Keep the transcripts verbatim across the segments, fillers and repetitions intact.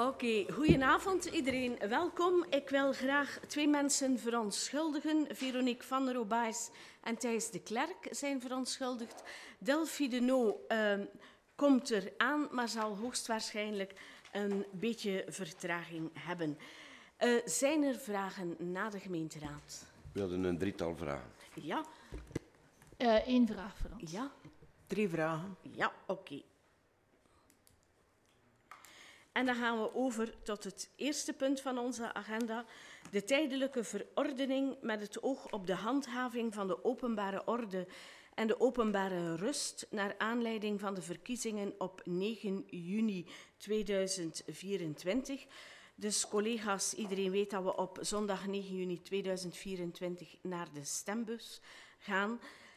Oké, okay, goedenavond iedereen. Welkom. Ik wil graag twee mensen verontschuldigen. Veronique van der Robaes en Thijs de Klerk zijn verontschuldigd. Delphi de No uh, komt eraan, maar zal hoogstwaarschijnlijk een beetje vertraging hebben. Uh, zijn er vragen na de gemeenteraad? We hadden een drietal vragen. Ja. Eén uh, vraag voor ons. Ja. Drie vragen. Ja, oké. Okay. En dan gaan we over tot het eerste punt van onze agenda. De tijdelijke verordening met het oog op de handhaving van de openbare orde en de openbare rust naar aanleiding van de verkiezingen op negen juni tweeduizend vierentwintig. Dus collega's, iedereen weet dat we op zondag negen juni tweeduizend vierentwintig naar de stembus gaan.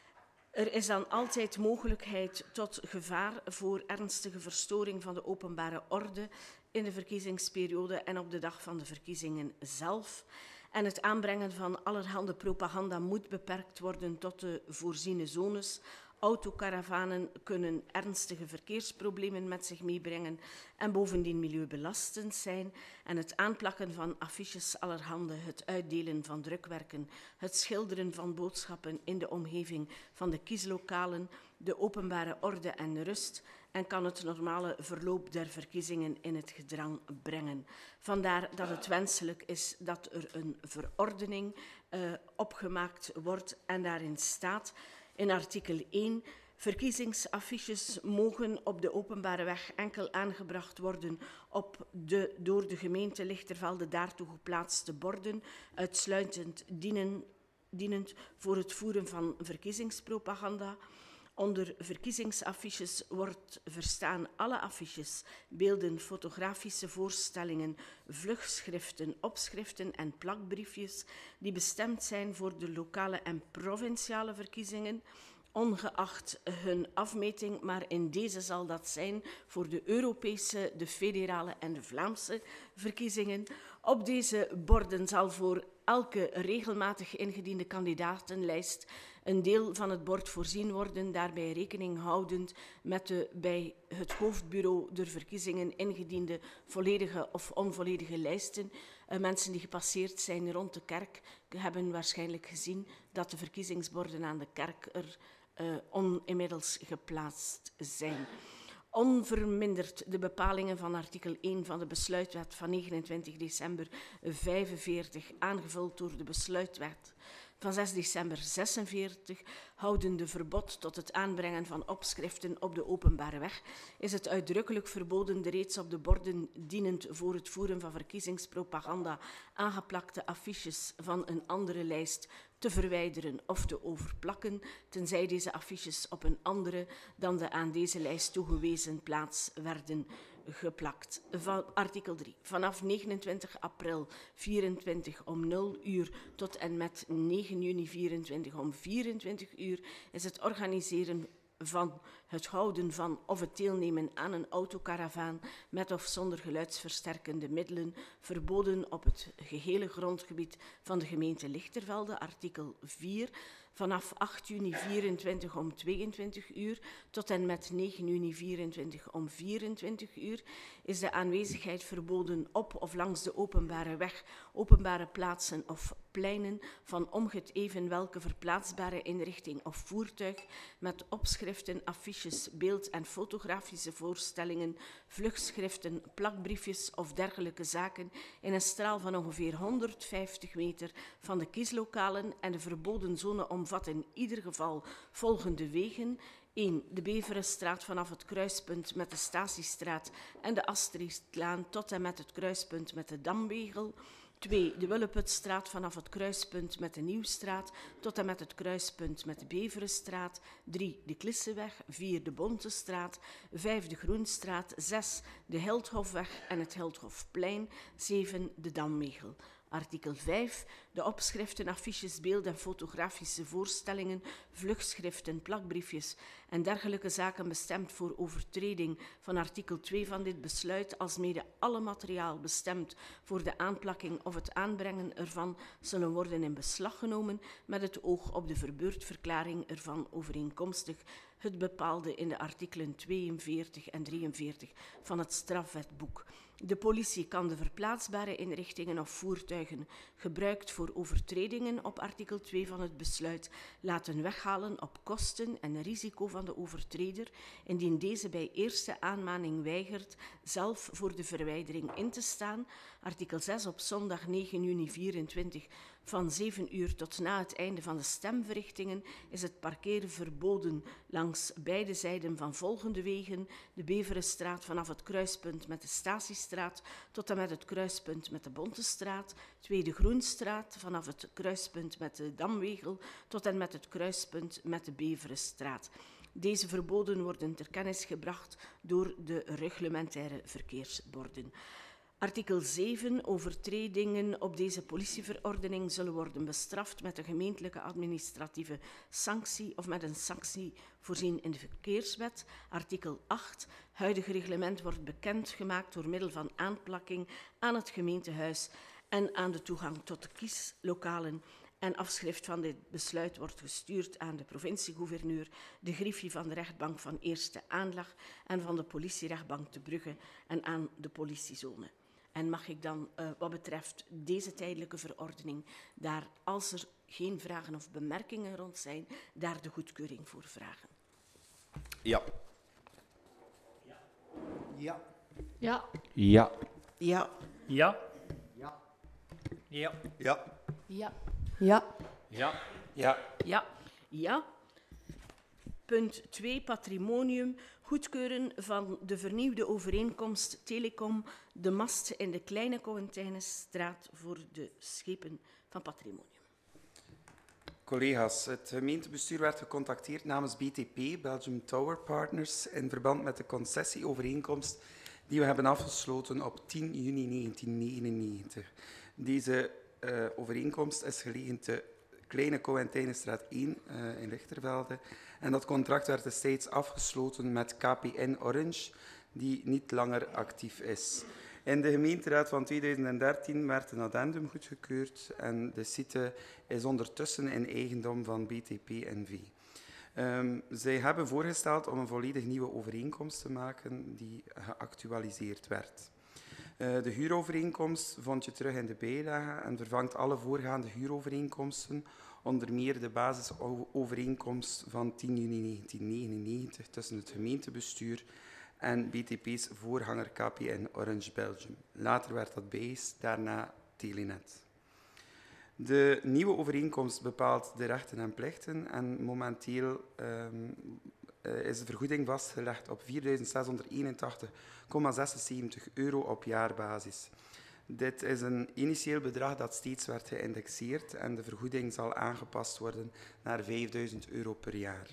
Er is dan altijd mogelijkheid tot gevaar voor ernstige verstoring van de openbare orde in de verkiezingsperiode en op de dag van de verkiezingen zelf. En het aanbrengen van allerhande propaganda moet beperkt worden tot de voorziene zones. Autokaravanen kunnen ernstige verkeersproblemen met zich meebrengen en bovendien milieubelastend zijn. En het aanplakken van affiches allerhande, het uitdelen van drukwerken, het schilderen van boodschappen in de omgeving van de kieslokalen, de openbare orde en rust en kan het normale verloop der verkiezingen in het gedrang brengen. Vandaar dat het wenselijk is dat er een verordening uh, opgemaakt wordt en daarin staat in artikel één, verkiezingsaffiches mogen op de openbare weg enkel aangebracht worden op de door de gemeente Lichtervelde daartoe geplaatste borden, uitsluitend dienen, dienend voor het voeren van verkiezingspropaganda. Onder verkiezingsaffiches wordt verstaan alle affiches, beelden, fotografische voorstellingen, vlugschriften, opschriften en plakbriefjes die bestemd zijn voor de lokale en provinciale verkiezingen, ongeacht hun afmeting, maar in deze zal dat zijn voor de Europese, de federale en de Vlaamse verkiezingen. Op deze borden zal voor elke regelmatig ingediende kandidatenlijst een deel van het bord voorzien worden, daarbij rekening houdend met de bij het hoofdbureau der verkiezingen ingediende volledige of onvolledige lijsten. Uh, mensen die gepasseerd zijn rond de kerk hebben waarschijnlijk gezien dat de verkiezingsborden aan de kerk er uh, oninmiddels geplaatst zijn. Onverminderd de bepalingen van artikel één van de besluitwet van negenentwintig december vijfenveertig, aangevuld door de besluitwet van zes december zesenveertig, houdende verbod tot het aanbrengen van opschriften op de openbare weg, is het uitdrukkelijk verboden de reeds op de borden dienend voor het voeren van verkiezingspropaganda aangeplakte affiches van een andere lijst te verwijderen of te overplakken, tenzij deze affiches op een andere dan de aan deze lijst toegewezen plaats werden geplakt. Van artikel drie. Vanaf negenentwintig april vierentwintig om nul uur tot en met negen juni vierentwintig om vierentwintig uur is het organiseren van het houden van of het deelnemen aan een autokaravaan met of zonder geluidsversterkende middelen verboden op het gehele grondgebied van de gemeente Lichtervelde, artikel vier. Vanaf acht juni vierentwintig om tweeëntwintig uur tot en met negen juni vierentwintig om vierentwintig uur is de aanwezigheid verboden op of langs de openbare weg, openbare plaatsen of pleinen van omget even welke verplaatsbare inrichting of voertuig met opschriften, affiches, beeld- en fotografische voorstellingen, vlugschriften, plakbriefjes of dergelijke zaken in een straal van ongeveer honderdvijftig meter van de kieslokalen en de verboden zone omvat in ieder geval volgende wegen. één. De Beverenstraat vanaf het kruispunt met de Statiestraat en de Astridlaan tot en met het kruispunt met de Damwegel. twee. De Willeputstraat vanaf het kruispunt met de Nieuwstraat tot en met het kruispunt met de Beverenstraat. drie. De Klisseweg. vier. De Bontestraat. vijf. De Groenstraat. zes. De Hildhofweg en het Hildhofplein. zeven. De Damwegel. Artikel vijf. De opschriften, affiches, beelden en fotografische voorstellingen, vlugschriften, plakbriefjes en dergelijke zaken bestemd voor overtreding van artikel twee van dit besluit, alsmede alle materiaal bestemd voor de aanplakking of het aanbrengen ervan, zullen worden in beslag genomen met het oog op de verbeurdverklaring ervan overeenkomstig het bepaalde in de artikelen tweeënveertig en drieënveertig van het strafwetboek. De politie kan de verplaatsbare inrichtingen of voertuigen gebruikt voor overtredingen op artikel twee van het besluit laten weghalen op kosten en risico van de overtreder, indien deze bij eerste aanmaning weigert zelf voor de verwijdering in te staan. Artikel zes op zondag negen juni vierentwintig van zeven uur tot na het einde van de stemverrichtingen is het parkeren verboden langs beide zijden van volgende wegen: de Beverenstraat vanaf het kruispunt met de Statiestraat tot en met het kruispunt met de Bontestraat, Tweede Groenstraat vanaf het kruispunt met de Damwegel tot en met het kruispunt met de Beverenstraat. Deze verboden worden ter kennis gebracht door de reglementaire verkeersborden. Artikel zeven. Overtredingen op deze politieverordening zullen worden bestraft met een gemeentelijke administratieve sanctie of met een sanctie voorzien in de verkeerswet. Artikel acht. Huidig reglement wordt bekendgemaakt door middel van aanplakking aan het gemeentehuis en aan de toegang tot de kieslokalen. En afschrift van dit besluit wordt gestuurd aan de provincie-gouverneur, de griffie van de rechtbank van eerste aanleg en van de politierechtbank te Brugge en aan de politiezone. En mag ik dan, uh, wat betreft deze tijdelijke verordening, daar, als er geen vragen of bemerkingen rond zijn, daar de goedkeuring voor vragen? Ja. Ja. Ja. Ja. Ja. Ja. Ja. Ja. Ja. Ja. Ja. Ja. Ja. Ja. Ja. Ja. Punt twee. Patrimonium. Goedkeuren van de vernieuwde overeenkomst Telecom, de mast in de Kleine Coëntijnesstraat voor de schepen van Patrimonium. Collega's, het gemeentebestuur werd gecontacteerd namens B T P, Belgium Tower Partners, in verband met de concessieovereenkomst die we hebben afgesloten op tien juni negentien negenennegentig. Deze uh, overeenkomst is gelegen te Kleine Coëntijnesstraat één uh, in Lichtervelde. En dat contract werd destijds afgesloten met K P N Orange, die niet langer actief is. In de gemeenteraad van tweeduizend dertien werd een addendum goedgekeurd en de site is ondertussen in eigendom van B T P N V. Um, zij hebben voorgesteld om een volledig nieuwe overeenkomst te maken die geactualiseerd werd. Uh, de huurovereenkomst vond je terug in de bijlage en vervangt alle voorgaande huurovereenkomsten, onder meer de basisovereenkomst van tien juni negentien negenennegentig tussen het gemeentebestuur en B T P's voorganger K P N Orange Belgium. Later werd dat B E S, daarna Telenet. De nieuwe overeenkomst bepaalt de rechten en plichten en momenteel um, uh, is de vergoeding vastgelegd op vierduizend zeshonderdeenentachtig komma zesenzeventig euro op jaarbasis. Dit is een initieel bedrag dat steeds werd geïndexeerd en de vergoeding zal aangepast worden naar vijfduizend euro per jaar.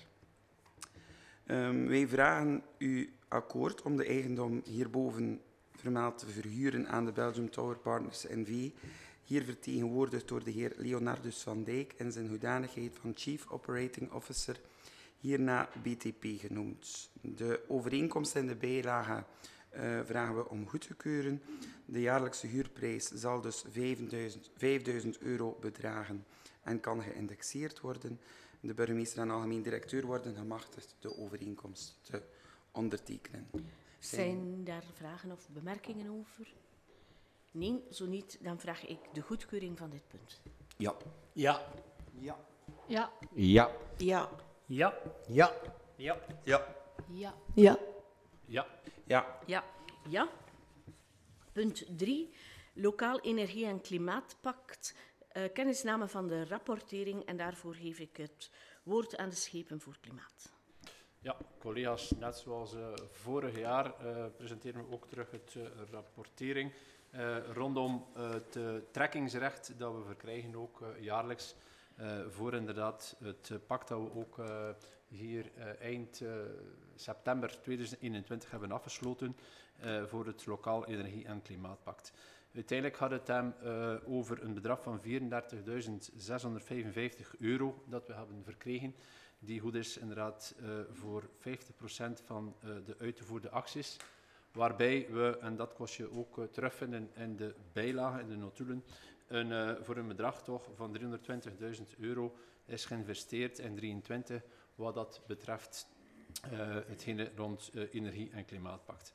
Um, wij vragen u akkoord om de eigendom hierboven vermeld te verhuren aan de Belgium Tower Partners N V, hier vertegenwoordigd door de heer Leonardus van Dijk in zijn hoedanigheid van Chief Operating Officer, hierna B T P genoemd. De overeenkomst in de bijlage uh, vragen we om goed te keuren. De jaarlijkse huurprijs zal dus vijfduizend euro bedragen en kan geïndexeerd worden. De burgemeester en algemeen directeur worden gemachtigd de overeenkomst te ondertekenen. Zijn daar vragen of bemerkingen over? Nee, zo niet, dan vraag ik de goedkeuring van dit punt. Ja. Ja. Ja. Ja. Ja. Ja. Ja. Ja. Ja. Ja. Ja. Ja. Ja. Ja. Ja. Ja. Punt drie. Lokaal Energie- en Klimaatpact. Uh, kennisname van de rapportering en daarvoor geef ik het woord aan de schepen voor klimaat. Ja, collega's, net zoals uh, vorig jaar uh, presenteren we ook terug het uh, rapportering uh, rondom uh, het uh, trekkingsrecht dat we verkrijgen ook uh, jaarlijks uh, voor inderdaad het uh, pact dat we ook uh, hier uh, eind uh, september tweeduizend eenentwintig hebben afgesloten uh, voor het Lokaal Energie- en Klimaatpact. Uiteindelijk gaat het hem uh, over een bedrag van vierendertigduizend zeshonderdvijfenvijftig euro dat we hebben verkregen, die goed is inderdaad uh, voor vijftig procent van uh, de uitgevoerde acties, waarbij we, en dat kost je ook uh, terugvinden in de bijlage, in de notulen, een, uh, voor een bedrag toch van driehonderdtwintigduizend euro is geïnvesteerd in drieëntwintig wat dat betreft uh, hetgene rond uh, energie- en klimaatpact.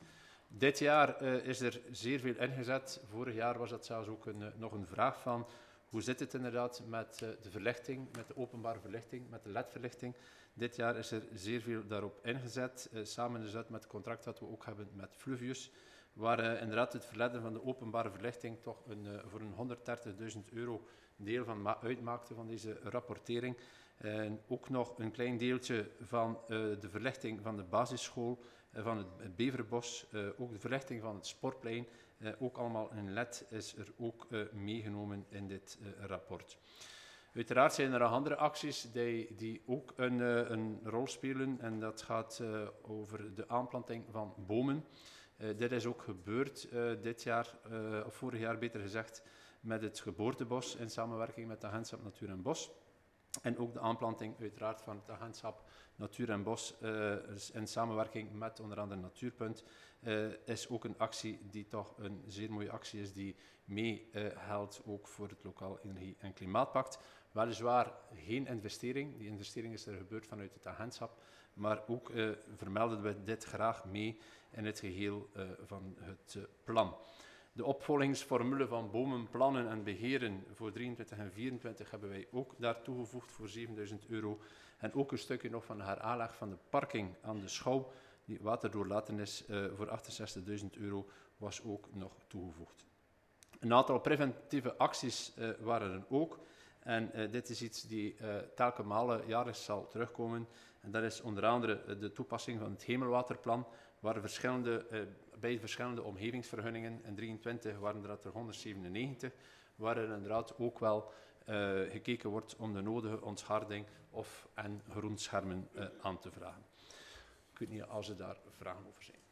Dit jaar uh, is er zeer veel ingezet. Vorig jaar was dat zelfs ook een, uh, nog een vraag van hoe zit het inderdaad met uh, de verlichting, met de openbare verlichting, met de L E D-verlichting. Dit jaar is er zeer veel daarop ingezet, uh, samen dus met het contract dat we ook hebben met Fluvius, waar uh, inderdaad het verledden van de openbare verlichting toch een, uh, voor een honderddertigduizend euro deel van ma- uitmaakte van deze rapportering. En ook nog een klein deeltje van uh, de verlichting van de basisschool, uh, van het Beverbos, uh, ook de verlichting van het Sportplein. Uh, ook allemaal een L E D is er ook uh, meegenomen in dit uh, rapport. Uiteraard zijn er nog andere acties die, die ook een, uh, een rol spelen en dat gaat uh, over de aanplanting van bomen. Uh, dit is ook gebeurd uh, dit jaar, uh, of vorig jaar beter gezegd, met het geboortebos in samenwerking met de agentschap Natuur en Bos. En ook de aanplanting uiteraard van het agentschap Natuur en Bos uh, in samenwerking met onder andere Natuurpunt uh, is ook een actie die toch een zeer mooie actie is die meehelpt uh, ook voor het Lokaal Energie- en Klimaatpact. Weliswaar geen investering, die investering is er gebeurd vanuit het agentschap, maar ook uh, vermelden we dit graag mee in het geheel uh, van het uh, plan. De opvolgingsformule van bomen plannen en beheren voor drieëntwintig en vierentwintig hebben wij ook daar toegevoegd voor zevenduizend euro. En ook een stukje nog van de heraanleg van de parking aan de Schouw, die waterdoorlaten is, uh, voor achtenzestigduizend euro, was ook nog toegevoegd. Een aantal preventieve acties uh, waren er ook. En uh, dit is iets die uh, telkens malen jaarlijks zal terugkomen. En dat is onder andere uh, de toepassing van het Hemelwaterplan, waar verschillende, uh, bij verschillende omgevingsvergunningen, in drieëntwintig waren er er honderdzevenennegentig, waar er inderdaad ook wel uh, gekeken wordt om de nodige ontscharding of en groenschermen uh, aan te vragen. Ik weet niet als er daar vragen over zijn.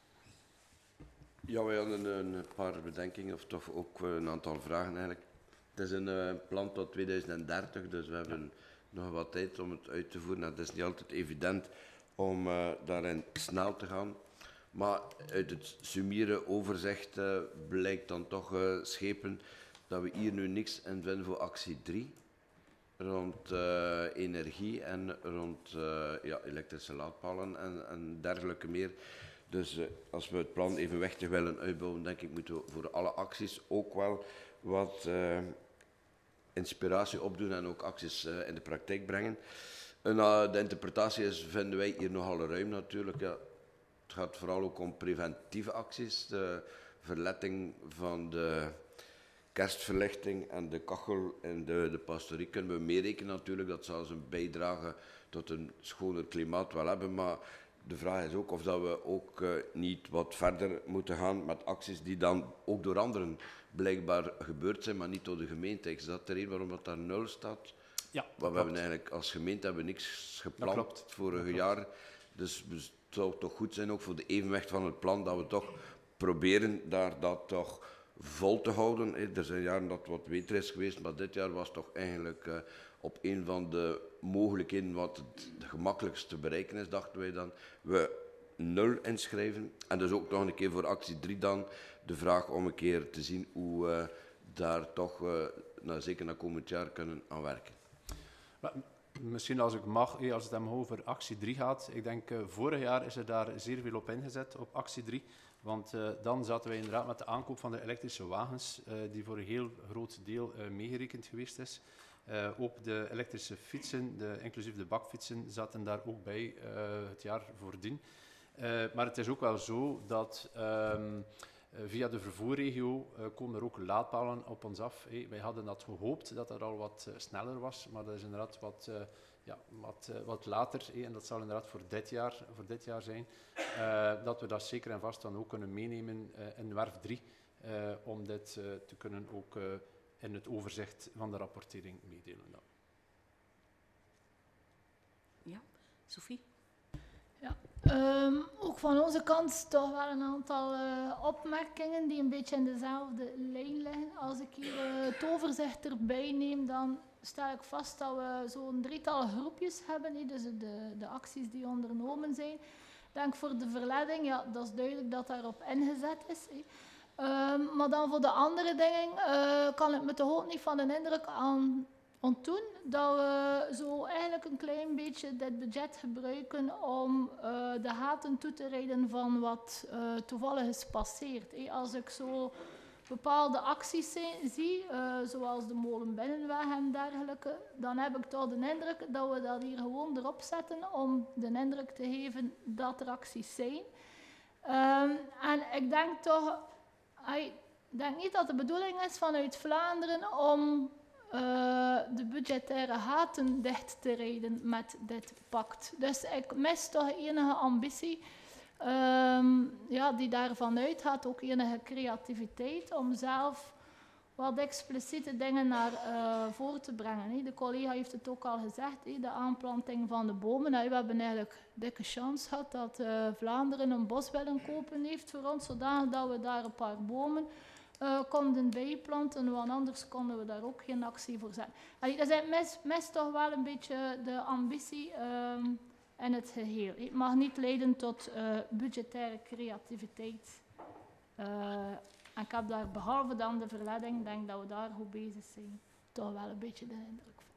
Ja, wij hadden een paar bedenkingen, of toch ook een aantal vragen eigenlijk. Het is een uh, plan tot tweeduizend dertig, dus we hebben ja. nog wat tijd om het uit te voeren. Het is niet altijd evident om uh, daarin snel te gaan. Maar uit het summiere overzicht uh, blijkt dan toch uh, schepen dat we hier nu niks in vinden voor actie drie. Rond uh, energie en rond uh, ja, elektrische laadpalen en, en dergelijke meer. Dus uh, als we het plan evenwichtig willen uitbouwen, denk ik, moeten we voor alle acties ook wel wat uh, inspiratie opdoen en ook acties uh, in de praktijk brengen. En, uh, de interpretatie is, vinden wij hier nogal ruim natuurlijk. Ja. Het gaat vooral ook om preventieve acties. De verletting van de kerstverlichting en de kachel en de, de pastorie kunnen we meerekenen natuurlijk. Dat zal een bijdrage tot een schoner klimaat wel hebben. Maar de vraag is ook of dat we ook uh, niet wat verder moeten gaan met acties die dan ook door anderen blijkbaar gebeurd zijn, maar niet door de gemeente. Is dat de reden waarom het daar nul staat? Ja, we hebben eigenlijk als gemeente hebben we niks gepland het vorige jaar. Dus het zou toch goed zijn, ook voor de evenwicht van het plan, dat we toch proberen daar dat toch vol te houden. Er zijn jaren dat wat beter is geweest, maar dit jaar was toch eigenlijk uh, op een van de mogelijkheden wat het gemakkelijkst te bereiken is, dachten wij dan, we nul inschrijven. En dus ook nog een keer voor actie drie dan de vraag om een keer te zien hoe we uh, daar toch, uh, nou, zeker na komend jaar, kunnen aan werken. Maar, misschien als ik mag, als het hem over actie drie gaat. Ik denk, uh, vorig jaar is er daar zeer veel op ingezet, op actie drie. Want uh, dan zaten wij inderdaad met de aankoop van de elektrische wagens, uh, die voor een heel groot deel uh, meegerekend geweest is. Uh, ook de elektrische fietsen, de, inclusief de bakfietsen, zaten daar ook bij uh, het jaar voordien. Uh, maar het is ook wel zo dat um, uh, via de vervoerregio uh, komen er ook laadpalen op ons af. Hey, wij hadden dat gehoopt dat dat al wat uh, sneller was, maar dat is inderdaad wat, uh, ja, wat, uh, wat later. Hey, en dat zal inderdaad voor dit jaar, voor dit jaar zijn. Uh, dat we dat zeker en vast dan ook kunnen meenemen uh, in werf drie, uh, om dit uh, te kunnen ook uh, in het overzicht van de rapportering meedelen. Dan. Ja, Sophie? Ja, um, ook van onze kant toch wel een aantal uh, opmerkingen die een beetje in dezelfde lijn liggen. Als ik hier uh, het overzicht erbij neem, dan stel ik vast dat we zo'n drietal groepjes hebben, he, dus de, de acties die ondernomen zijn. Ik denk voor de verleiding, ja, dat is duidelijk dat daarop ingezet is. He. Um, maar dan voor de andere dingen uh, kan ik me toch ook niet van de indruk aan Want toen dat we zo eigenlijk een klein beetje dit budget gebruiken om uh, de gaten toe te rijden van wat uh, toevallig is passeerd. Hey, als ik zo bepaalde acties zie, zie uh, zoals de Molenbinnenweg en dergelijke, dan heb ik toch de indruk dat we dat hier gewoon erop zetten om de indruk te geven dat er acties zijn. Um, en ik denk toch, ik denk niet dat de bedoeling is vanuit Vlaanderen om uh, de budgettaire gaten dicht te rijden met dit pact. Dus ik mis toch enige ambitie um, ja, die daarvan uitgaat, ook enige creativiteit om zelf wat expliciete dingen naar uh, voren te brengen. He. De collega heeft het ook al gezegd, he, de aanplanting van de bomen. Nou, we hebben eigenlijk dikke chance gehad dat uh, Vlaanderen een bos willen kopen heeft voor ons, zodanig dat we daar een paar bomen uh, konden bijplanten, want anders konden we daar ook geen actie voor zetten. Allee, dus ik mis, mis toch wel een beetje de ambitie um, in het geheel. Het mag niet leiden tot uh, budgettaire creativiteit. Uh, En ik heb daar, behalve dan de verleiding, denk dat we daar goed bezig zijn, toch wel een beetje de indruk van.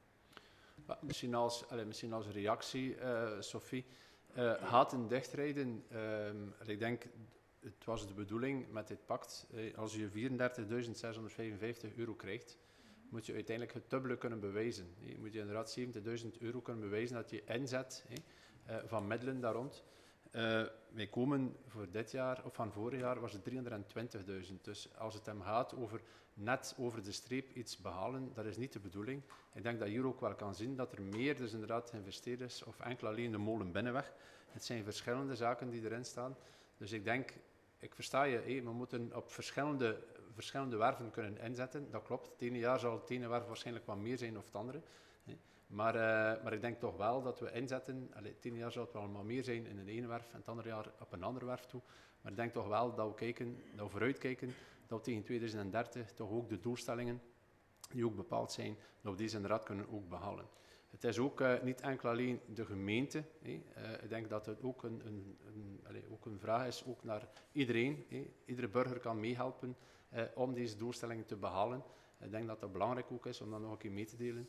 Ja, misschien, als, allez, misschien als reactie, uh, Sophie. Uh, gaten dichtrijden, uh, ik denk, het was de bedoeling met dit pact, uh, als je vierendertigduizend zeshonderdvijfenvijftig euro krijgt, moet je uiteindelijk het dubbele kunnen bewijzen. Je moet je inderdaad zeventigduizend euro kunnen bewijzen dat je inzet uh, van middelen daar rond. Uh, wij komen voor dit jaar, of van vorig jaar, was het driehonderdtwintigduizend. Dus als het hem gaat over net over de streep iets behalen, dat is niet de bedoeling. Ik denk dat je hier ook wel kan zien dat er meer dus inderdaad geïnvesteerd is, of enkel alleen de Molenbinnenweg. Het zijn verschillende zaken die erin staan. Dus ik denk, ik versta je, hé, we moeten op verschillende, verschillende werven kunnen inzetten. Dat klopt. Het ene jaar zal het ene werf waarschijnlijk wat meer zijn of het andere. Hé. Maar, uh, maar ik denk toch wel dat we inzetten, allee, het ene jaar zal het wel wat meer zijn in een ene werf en het andere jaar op een andere werf toe. Maar ik denk toch wel dat we, kijken, dat we vooruitkijken, dat we tegen tweeduizend dertig toch ook de doelstellingen die ook bepaald zijn, dat we deze inderdaad kunnen ook behalen. Het is ook uh, niet enkel alleen de gemeente. Hé. Uh, ik denk dat het ook een, een, een, allee, ook een vraag is ook naar iedereen. Hé. Iedere burger kan meehelpen uh, om deze doelstellingen te behalen. Ik denk dat dat belangrijk ook is om dat nog een keer mee te delen.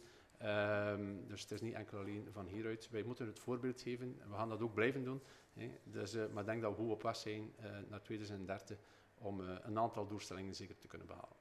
Um, dus het is niet enkel alleen van hieruit. Wij moeten het voorbeeld geven en we gaan dat ook blijven doen. Hè. Dus, uh, maar ik denk dat we goed op weg zijn uh, naar tweeduizend dertig om uh, een aantal doelstellingen zeker te kunnen behalen.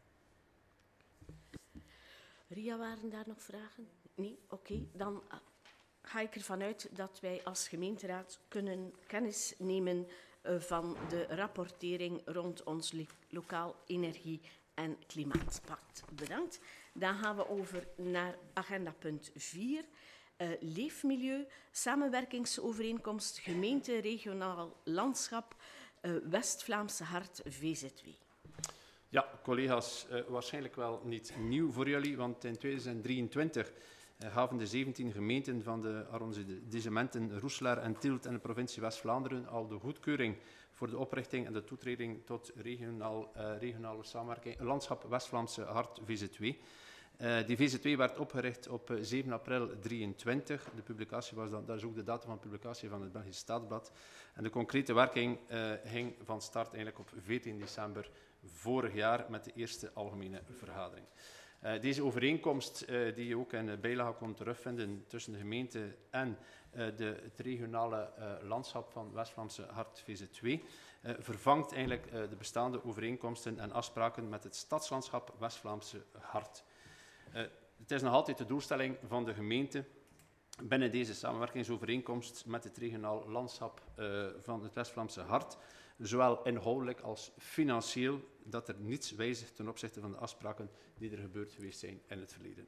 Ria, waren daar nog vragen? Nee? Oké, okay. Dan uh, ga ik ervan uit dat wij als gemeenteraad kunnen kennis nemen uh, van de rapportering rond ons lo- lokaal energie- en klimaatpact. Bedankt. Dan gaan we over naar agenda punt vier. Uh, leefmilieu, samenwerkingsovereenkomst, gemeente, regionaal landschap, uh, West-Vlaamse Hart, V Z W. Ja, collega's, uh, waarschijnlijk wel niet nieuw voor jullie, want in tweeduizend drieëntwintig uh, gaven de zeventien gemeenten van de arrondissementen Roeselare en Tielt en de provincie West-Vlaanderen al de goedkeuring voor de oprichting en de toetreding tot regionaal, uh, regionale samenwerking, landschap West-Vlaamse Hart, V Z W. Uh, die V Z W werd opgericht op uh, zeven april drieëntwintig. De publicatie was dan, dat is ook de datum van publicatie van het Belgisch Staatsblad. En de concrete werking uh, ging van start eigenlijk op veertien december vorig jaar met de eerste algemene vergadering. Uh, deze overeenkomst, uh, die je ook in de bijlage kon terugvinden tussen de gemeente en uh, de, het regionale uh, landschap van West-Vlaamse Hart V Z W, uh, vervangt eigenlijk uh, de bestaande overeenkomsten en afspraken met het stadslandschap West-Vlaamse Hart. Uh, het is nog altijd de doelstelling van de gemeente binnen deze samenwerkingsovereenkomst met het regionaal landschap uh, van het West-Vlaamse Hart, zowel inhoudelijk als financieel, dat er niets wijzigt ten opzichte van de afspraken die er gebeurd geweest zijn in het verleden.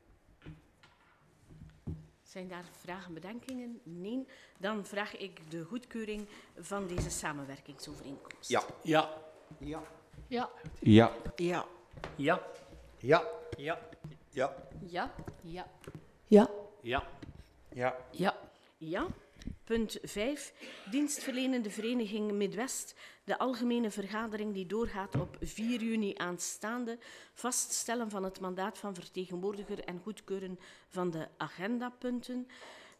Zijn daar vragen, bedenkingen? Nee. Dan vraag ik de goedkeuring van deze samenwerkingsovereenkomst. Ja. Ja. Ja. Ja. Ja. Ja. Ja. Ja. Ja. Ja. Ja. Ja. Ja. Ja. Ja. Ja. Ja. Punt vijf. Dienstverlenende Vereniging Midwest. De algemene vergadering die doorgaat op vier juni aanstaande. Vaststellen van het mandaat van vertegenwoordiger en goedkeuren van de agendapunten. De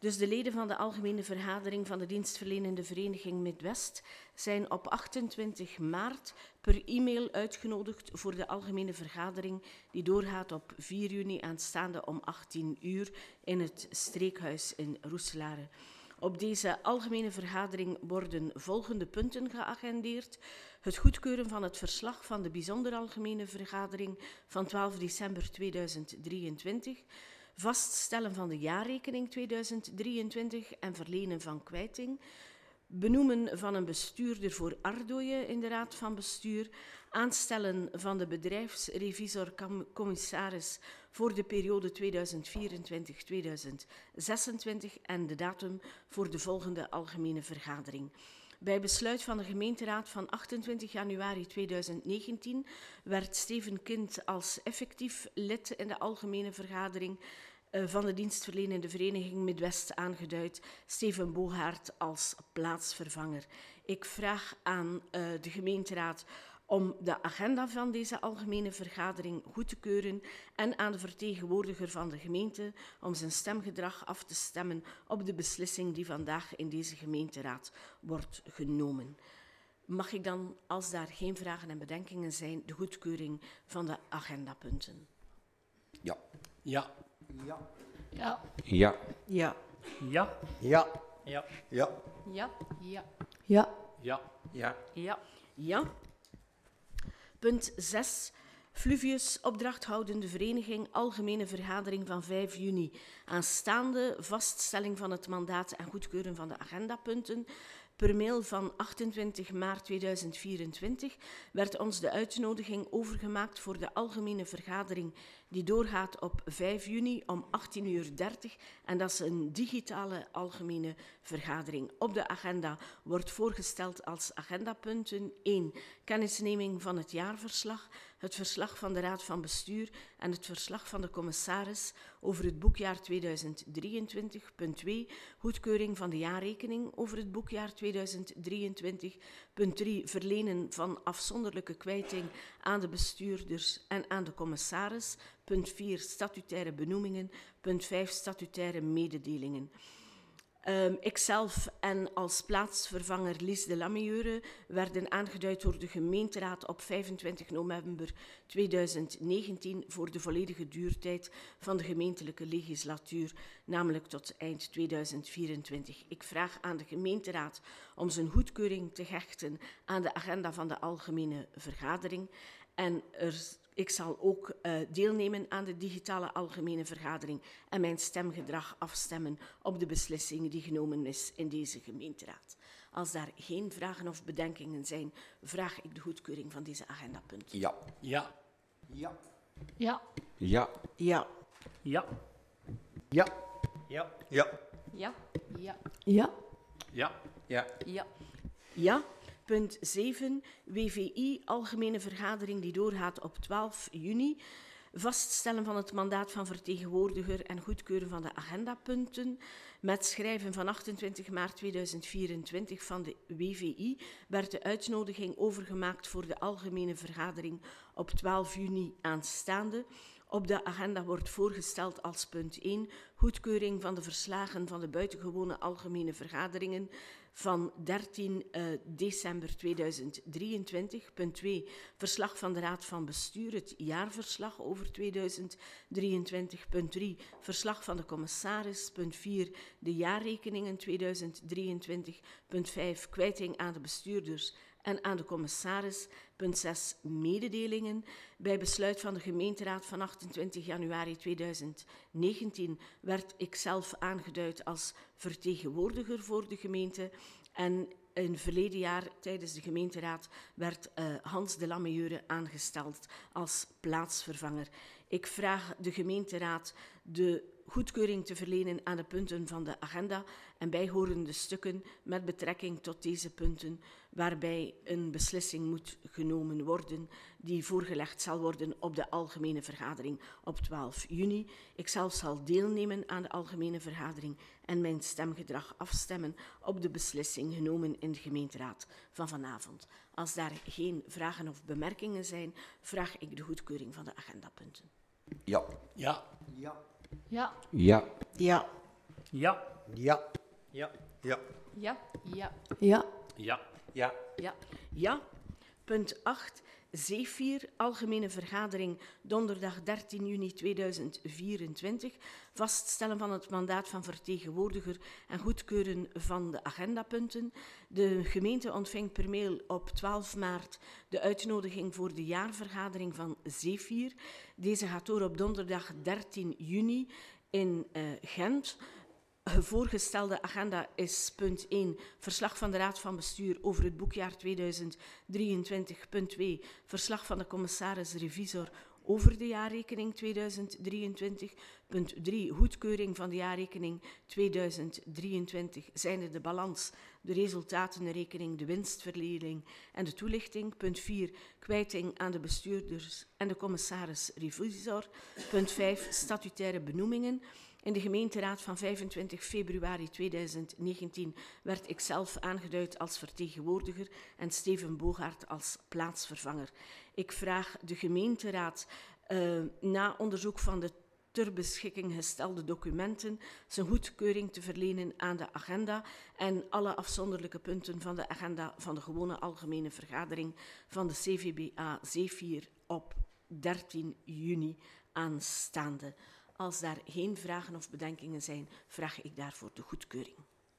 Dus de leden van de Algemene Vergadering van de Dienstverlenende Vereniging Midwest zijn op achtentwintig maart per e-mail uitgenodigd voor de Algemene Vergadering die doorgaat op vier juni aanstaande om achttien uur in het Streekhuis in Roeselare. Op deze Algemene Vergadering worden volgende punten geagendeerd. Het goedkeuren van het verslag van de Bijzondere Algemene Vergadering van twaalf december tweeduizend drieëntwintig, vaststellen van de jaarrekening tweeduizend drieëntwintig en verlenen van kwijting, benoemen van een bestuurder voor Ardooien in de Raad van Bestuur, aanstellen van de bedrijfsrevisor-commissaris voor de periode tweeduizend vierentwintig tot tweeduizend zesentwintig en de datum voor de volgende Algemene Vergadering. Bij besluit van de gemeenteraad van achtentwintig januari tweeduizend negentien werd Steven Kind als effectief lid in de Algemene Vergadering van de dienstverlenende vereniging Midwest aangeduid, Steven Bogaert als plaatsvervanger. Ik vraag aan uh, de gemeenteraad om de agenda van deze algemene vergadering goed te keuren en aan de vertegenwoordiger van de gemeente om zijn stemgedrag af te stemmen op de beslissing die vandaag in deze gemeenteraad wordt genomen. Mag ik dan, als daar geen vragen en bedenkingen zijn, de goedkeuring van de agendapunten? Ja. Ja. Ja. Ja. Ja. Ja. Ja. Ja. Ja. Ja. Ja. Ja. Ja. Ja. Ja. Ja. Ja. Punt zes. Fluvius, opdrachthoudende vereniging, Algemene Vergadering van vijf juni. Aanstaande vaststelling van het mandaat en goedkeuren van de agendapunten. Per mail van achtentwintig maart tweeduizend vierentwintig werd ons de uitnodiging overgemaakt voor de Algemene Vergadering die doorgaat op vijf juni om achttien uur dertig. En dat is een digitale Algemene Vergadering. Op de agenda wordt voorgesteld als agendapunten één. Kennisneming van het jaarverslag, het verslag van de Raad van Bestuur en het verslag van de commissaris over het boekjaar tweeduizend drieëntwintig. Punt twee. Goedkeuring van de jaarrekening over het boekjaar tweeduizend drieëntwintig. Punt drie. Verlenen van afzonderlijke kwijting aan de bestuurders en aan de commissaris. Punt vier. Statutaire benoemingen. Punt vijf. Statutaire mededelingen. Um, ikzelf en als plaatsvervanger Lies de Lameure werden aangeduid door de gemeenteraad op vijfentwintig november tweeduizend negentien voor de volledige duurtijd van de gemeentelijke legislatuur, namelijk tot eind tweeduizend vierentwintig. Ik vraag aan de gemeenteraad om zijn goedkeuring te hechten aan de agenda van de Algemene Vergadering. En er, ik zal ook uh, deelnemen aan de digitale Algemene Vergadering en mijn stemgedrag afstemmen op de beslissing die genomen is in deze gemeenteraad. Als daar geen vragen of bedenkingen zijn, vraag ik de goedkeuring van deze agendapunten. Ja. Ja. Ja. Ja. Ja. Ja. Ja. Ja. Ja. Ja. Ja. Ja. Ja. Ja. Ja. Ja. Ja. Punt zeven. W V I, Algemene Vergadering die doorgaat op twaalf juni. Vaststellen van het mandaat van vertegenwoordiger en goedkeuren van de agendapunten. Met schrijven van achtentwintig maart tweeduizend vierentwintig van de W V I werd de uitnodiging overgemaakt voor de Algemene Vergadering op twaalf juni aanstaande. Op de agenda wordt voorgesteld als punt één goedkeuring van de verslagen van de buitengewone algemene vergaderingen van dertien december tweeduizend drieëntwintig. Punt twee. Verslag van de Raad van Bestuur, het jaarverslag over tweeduizend drieëntwintig. Punt drie. Verslag van de commissaris. Punt vier. De jaarrekeningen tweeduizend drieëntwintig. Punt vijf. Kwijting aan de bestuurders en aan de commissaris. Punt zes. Mededelingen. Bij besluit van de gemeenteraad van achtentwintig januari tweeduizend negentien werd ik zelf aangeduid als vertegenwoordiger voor de gemeente. En in het verleden jaar, tijdens de gemeenteraad, werd uh, Hans de Lameure aangesteld als plaatsvervanger. Ik vraag de gemeenteraad de goedkeuring te verlenen aan de punten van de agenda en bijhorende stukken met betrekking tot deze punten, waarbij een beslissing moet genomen worden die voorgelegd zal worden op de Algemene Vergadering op twaalf juni. Ik zelf zal deelnemen aan de Algemene Vergadering en mijn stemgedrag afstemmen op de beslissing genomen in de gemeenteraad van vanavond. Als daar geen vragen of bemerkingen zijn, vraag ik de goedkeuring van de agendapunten. Ja. Ja. Ja. Ja. Ja. Ja. Ja. Ja. Ja. Ja. Ja. Ja. Ja. Ja. Ja. Ja. Ja. Punt acht. Zeevier, algemene vergadering, donderdag dertien juni tweeduizend vierentwintig. Vaststellen van het mandaat van vertegenwoordiger en goedkeuren van de agendapunten. De gemeente ontving per mail op twaalf maart de uitnodiging voor de jaarvergadering van Zeevier. Deze gaat door op donderdag dertien juni in uh, Gent. De voorgestelde agenda is punt één, verslag van de Raad van Bestuur over het boekjaar tweeduizend drieëntwintig. Punt twee, verslag van de commissaris-revisor over de jaarrekening tweeduizend drieëntwintig. Punt drie, goedkeuring van de jaarrekening tweeduizend drieëntwintig, zijnde de balans, de resultatenrekening, de winstverdeling en de toelichting. Punt vier, kwijting aan de bestuurders en de commissaris-revisor. Punt vijf, statutaire benoemingen. In de gemeenteraad van vijfentwintig februari tweeduizend negentien werd ik zelf aangeduid als vertegenwoordiger en Steven Bogaert als plaatsvervanger. Ik vraag de gemeenteraad uh, na onderzoek van de ter beschikking gestelde documenten zijn goedkeuring te verlenen aan de agenda en alle afzonderlijke punten van de agenda van de gewone algemene vergadering van de C V B A Zeevier op dertien juni aanstaande. Als daar geen vragen of bedenkingen zijn, vraag ik daarvoor de goedkeuring.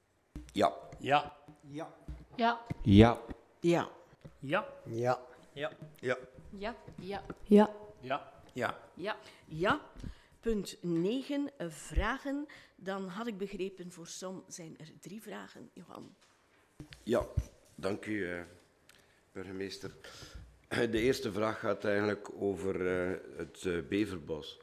Ja. Ja. Ja. Ja. Ja. Ja. Ja. Ja. Ja. Ja. Ja. Ja. Ja. Ja. Ja. Ja. Ja. Punt negen, vragen. Dan had ik begrepen, voor som zijn er drie vragen. Johan. Ja, dank u, uh, burgemeester. De eerste vraag gaat eigenlijk over uh, het uh, Beverbos.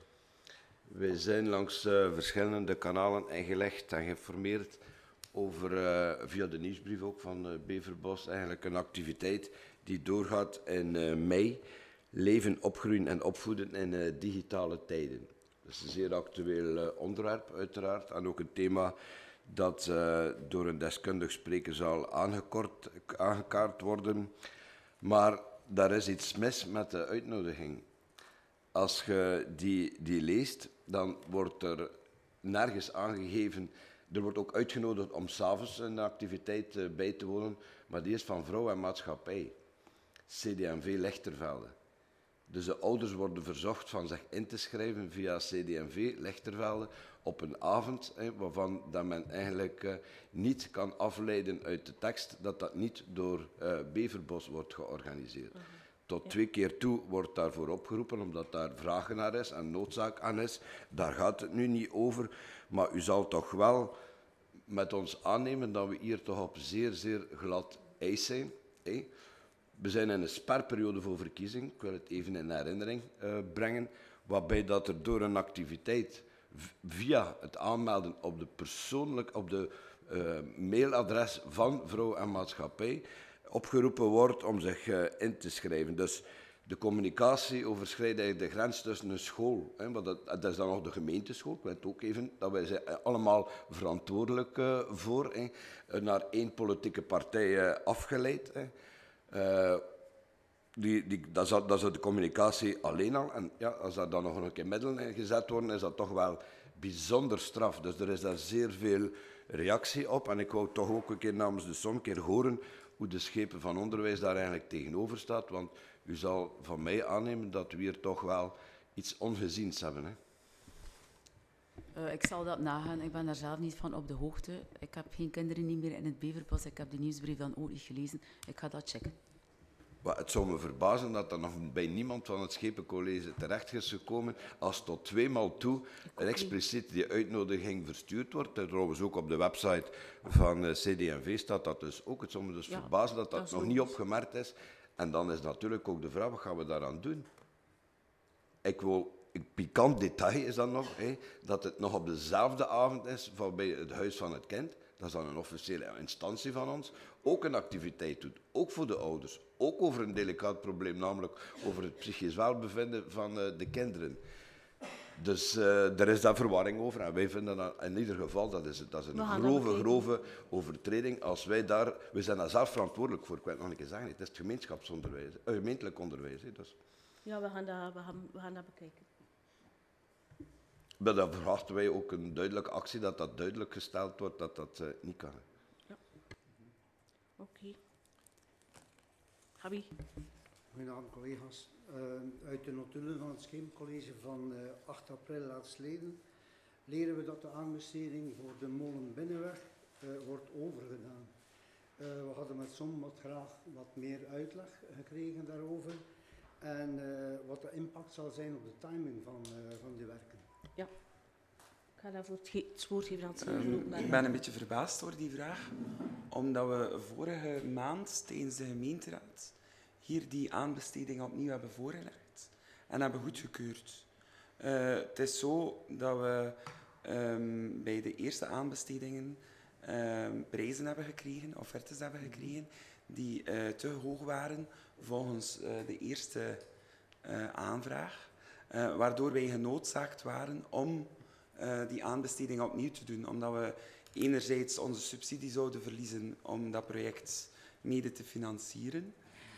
Wij zijn langs uh, verschillende kanalen ingelegd en geïnformeerd over, uh, via de nieuwsbrief ook van uh, Beverbos, eigenlijk een activiteit die doorgaat in uh, mei. Leven, opgroeien en opvoeden in uh, digitale tijden. Dat is een zeer actueel uh, onderwerp, uiteraard. En ook een thema dat uh, door een deskundig spreker zal aangekort, aangekaart worden. Maar daar is iets mis met de uitnodiging. Als je die, die leest, dan wordt er nergens aangegeven. Er wordt ook uitgenodigd om s'avonds een activiteit uh, bij te wonen, maar die is van Vrouw en Maatschappij, C D M V Lechtervelde. Dus de ouders worden verzocht van zich in te schrijven via C D M V Lechtervelde op een avond, hè, waarvan dat men eigenlijk uh, niet kan afleiden uit de tekst dat dat niet door uh, Beverbos wordt georganiseerd. Uh-huh. Tot ja. twee keer toe wordt daarvoor opgeroepen, omdat daar vragen naar is en noodzaak aan is. Daar gaat het nu niet over, maar u zal toch wel met ons aannemen dat we hier toch op zeer, zeer glad ijs zijn. Hè? We zijn in een sperperiode voor verkiezing, ik wil het even in herinnering uh, brengen, waarbij dat er door een activiteit via het aanmelden op de persoonlijk, op de uh, mailadres van Vrouw en Maatschappij opgeroepen wordt om zich uh, in te schrijven. Dus de communicatie overschrijdt eigenlijk de grens tussen een school, hè, want dat, dat is dan nog de gemeenteschool, ik weet ook even dat wij zijn allemaal verantwoordelijk uh, voor, hè, naar één politieke partij uh, afgeleid. Hè. Uh, die, die, dat, is, dat is de communicatie alleen al. En ja, als daar dan nog een keer middelen in gezet worden, is dat toch wel bijzonder straf. Dus er is daar zeer veel reactie op. En ik wou toch ook een keer namens de SOM een keer horen hoe de schepen van onderwijs daar eigenlijk tegenover staat. Want u zal van mij aannemen dat we hier toch wel iets ongeziens hebben. Hè? Uh, ik zal dat nagaan. Ik ben daar zelf niet van op de hoogte. Ik heb geen kinderen niet meer in het Beverbos. Ik heb die nieuwsbrief dan ook niet gelezen. Ik ga dat checken. Maar het zou me verbazen dat er nog bij niemand van het Schepencollege terecht is gekomen als tot tweemaal toe er expliciet die uitnodiging verstuurd wordt. Trouwens ook op de website van C D M V staat dat dus ook. Het zou me dus ja, verbazen dat dat, dat nog niet opgemerkt is. En dan is natuurlijk ook de vraag, wat gaan we daaraan doen? Ik wil... Een pikant detail is dan nog, hè, dat het nog op dezelfde avond is van bij het Huis van het Kind. Dat is dan een officiële instantie van ons. Ook een activiteit doet, ook voor de ouders. Ook over een delicaat probleem, namelijk over het psychisch welbevinden van uh, de kinderen. Dus uh, er is daar verwarring over. En wij vinden dat in ieder geval, dat is, dat is een grove, grove overtreding. Als wij daar, we zijn daar zelf verantwoordelijk voor. Ik wil het nog een keer zeggen, het is het gemeenschapsonderwijs, uh, gemeentelijk onderwijs. Hè, dus. Ja, we gaan, dat, we, gaan, we gaan dat bekijken. Maar dan verwachten wij ook een duidelijke actie, dat dat duidelijk gesteld wordt dat dat uh, niet kan. Ja. Oké. Okay. Gabi. Goedenavond collega's. Uh, uit de notulen van het scheemcollege van uh, acht april laatstleden leren we dat de aanbesteding voor de molen Binnenweg uh, wordt overgedaan. Uh, we hadden met som wat graag wat meer uitleg gekregen daarover en uh, wat de impact zal zijn op de timing van, uh, van die werken. Ja, ik ga daarvoor het woord geven aan het um, Ik ben een beetje verbaasd door die vraag, omdat we vorige maand tijdens de gemeenteraad hier die aanbesteding opnieuw hebben voorgelegd en hebben goedgekeurd. Uh, het is zo dat we um, bij de eerste aanbestedingen um, prijzen hebben gekregen, offertes hebben gekregen, die uh, te hoog waren volgens uh, de eerste uh, aanvraag, uh, waardoor wij genoodzaakt waren om uh, die aanbesteding opnieuw te doen, omdat we enerzijds onze subsidie zouden verliezen om dat project mede te financieren.